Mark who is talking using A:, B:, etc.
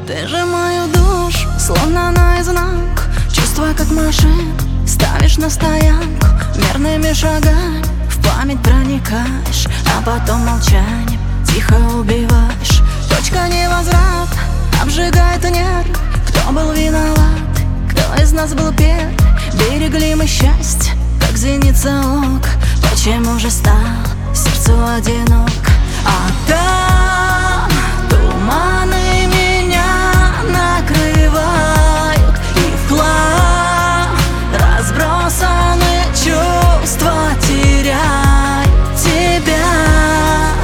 A: Ты же мою душу, словно наизнанку, чувства как машину ставишь на стоянку. Мерными шагами в память проникаешь, а потом молчанием тихо убиваешь. Точка невозврата обжигает нервы. Кто был виноват, кто из нас был первый? Берегли мы счастье, как зеница ока. Почему же стало сердцу одиноко?